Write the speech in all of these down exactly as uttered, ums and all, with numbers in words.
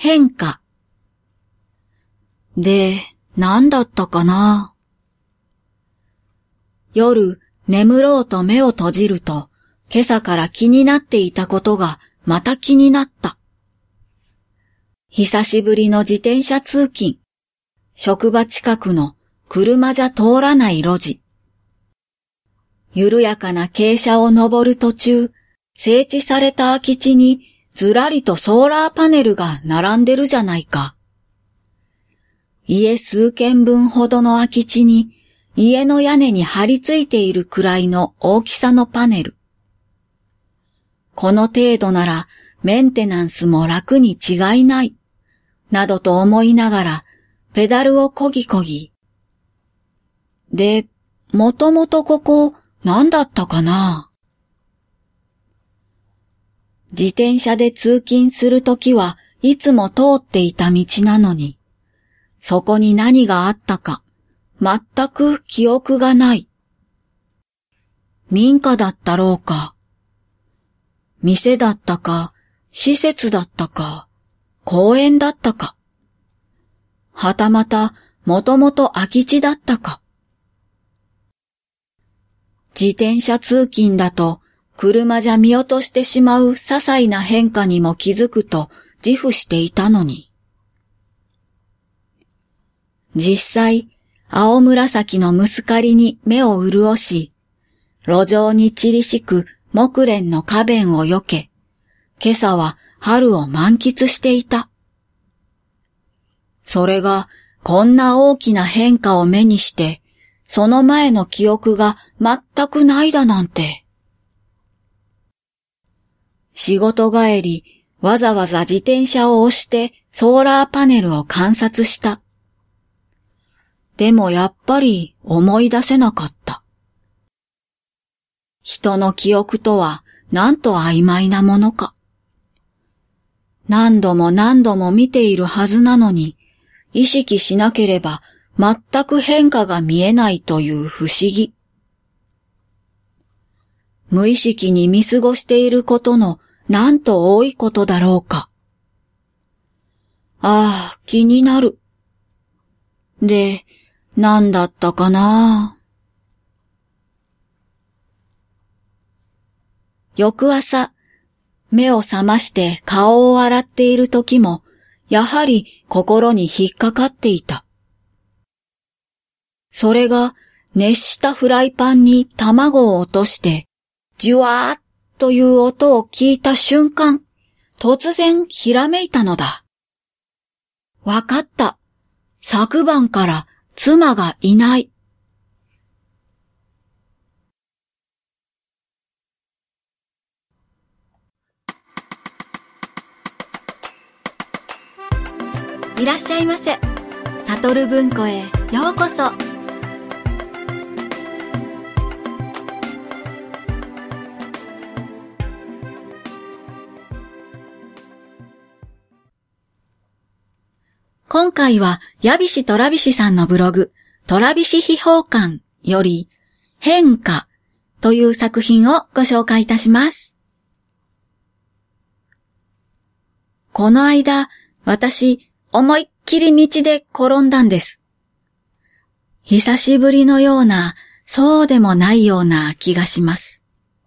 変化。で、何だったかな。夜、眠ろうと目を閉じると、今朝から気になっていたことがまた気になった。久しぶりの自転車通勤。職場近くの車じゃ通らない路地。緩やかな傾斜を登る途中、整地された空き地にずらりとソーラーパネルが並んでるじゃないか。家数軒分ほどの空き地に家の屋根に張り付いているくらいの大きさのパネル。この程度ならメンテナンスも楽に違いない、などと思いながらペダルをこぎこぎ。で、もともとここ何だったかな。自転車で通勤するときはいつも通っていた道なのに、そこに何があったか全く記憶がない。民家だったろうか、店だったか、施設だったか、公園だったか、はたまたもともと空き地だったか。自転車通勤だと車じゃ見落としてしまう些細な変化にも気づくと自負していたのに。実際、青紫のムスカリに目を潤し、路上に散り敷く木蓮の花弁を避け、今朝は春を満喫していた。それがこんな大きな変化を目にして、その前の記憶が全くないだなんて。仕事帰り、わざわざ自転車を押してソーラーパネルを観察した。でもやっぱり思い出せなかった。人の記憶とはなんと曖昧なものか。何度も何度も見ているはずなのに、意識しなければ全く変化が見えないという不思議。無意識に見過ごしていることのなんと多いことだろうか。ああ、気になる。で、何だったかな。翌朝、目を覚まして顔を洗っている時も、やはり心に引っかかっていた。それが熱したフライパンに卵を落として、ジュワーッという音を聞いた瞬間、突然ひらめいたのだ。わかった。昨晩から妻がいない。いらっしゃいませ。サトル文庫へようこそ。今回はヤビシトラビシさんのブログ、トラビシ秘宝館より変化という作品をご紹介いたします。この間、私、思いっきり道で転んだんです。久しぶりのような、そうでもないような気がします。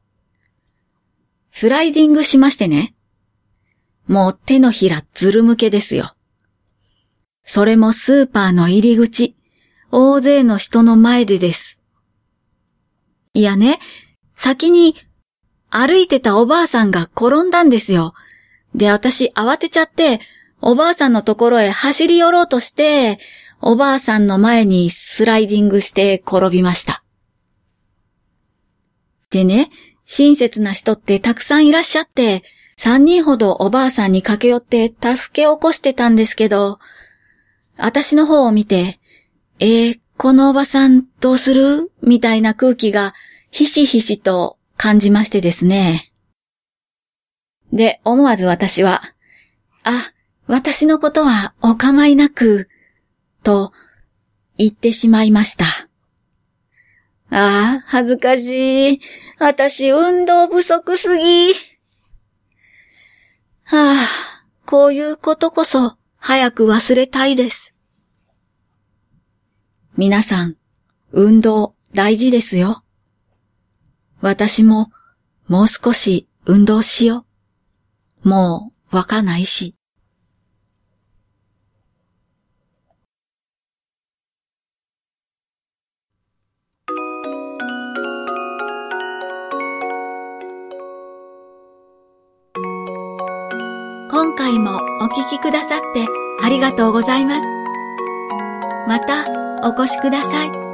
スライディングしましてね。もう手のひらずるむけですよ。それもスーパーの入り口、大勢の人の前でです。いやね、先に歩いてたおばあさんが転んだんですよ。で、私慌てちゃって、おばあさんのところへ走り寄ろうとして、おばあさんの前にスライディングして転びました。でね、親切な人ってたくさんいらっしゃって、三人ほどおばあさんに駆け寄って助け起こしてたんですけど、私の方を見て、えー、このおばさんどうする？みたいな空気がひしひしと感じましてですね。で、思わず私は、あ、私のことはお構いなく、と言ってしまいました。ああ、恥ずかしい。私運動不足すぎ。はあ、 こういうことこそ早く忘れたいです。皆さん、運動大事ですよ。私ももう少し運動しよう。もう若ないし。今回もお聞きくださってありがとうございます。またお越しください。